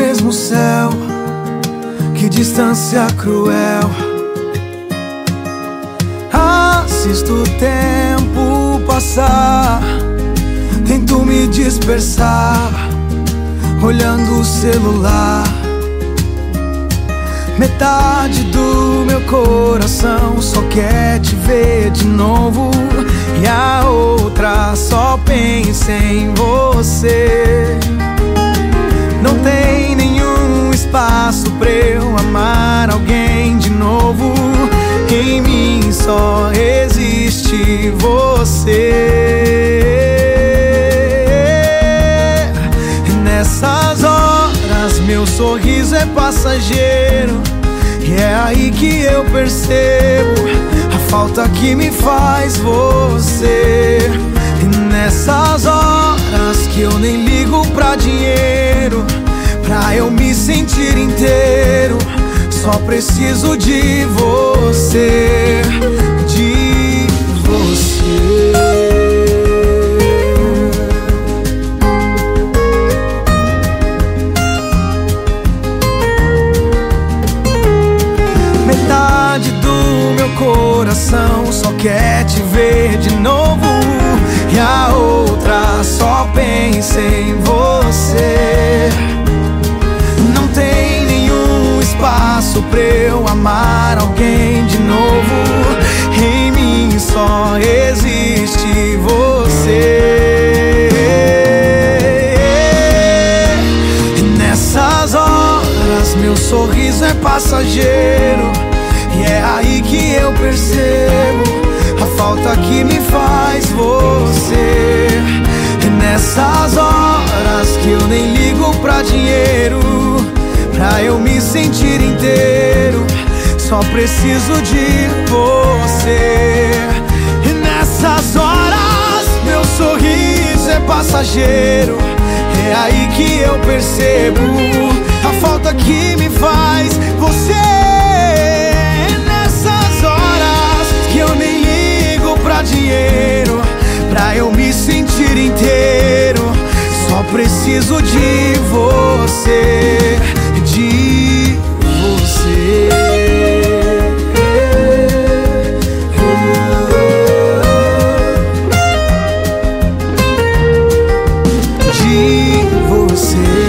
mesmo céu, que distância cruel. Assisto o tempo passar, tento me dispersar, olhando o celular. Metade do meu coração só quer te ver de novo, e a outra só pensa em você. Não tem nenhum espaço pra eu amar alguém de novo. Em mim só existe você. E nessas horas meu sorriso é passageiro, e é aí que eu percebo a falta que me faz você. E nessas horas que eu nem ligo pra dinheiro, pra eu me sentir inteiro, só preciso de você, de você. Metade do meu coração só quer te ver de novo, e a outra só pensa em você. Não tem nenhum espaço pra eu amar alguém de novo. Em mim só existe você. E nessas horas meu sorriso é passageiro, e é aí que eu percebo a falta que me faz você. E nessas horas que eu nem ligo pra dinheiro, pra eu me sentir inteiro, só preciso de você. E nessas horas meu sorriso é passageiro, é aí que eu percebo a falta que me faz você. E nessas horas que eu nem ligo pra dinheiro, pra eu me sentir inteiro, só preciso de você, de você. De você.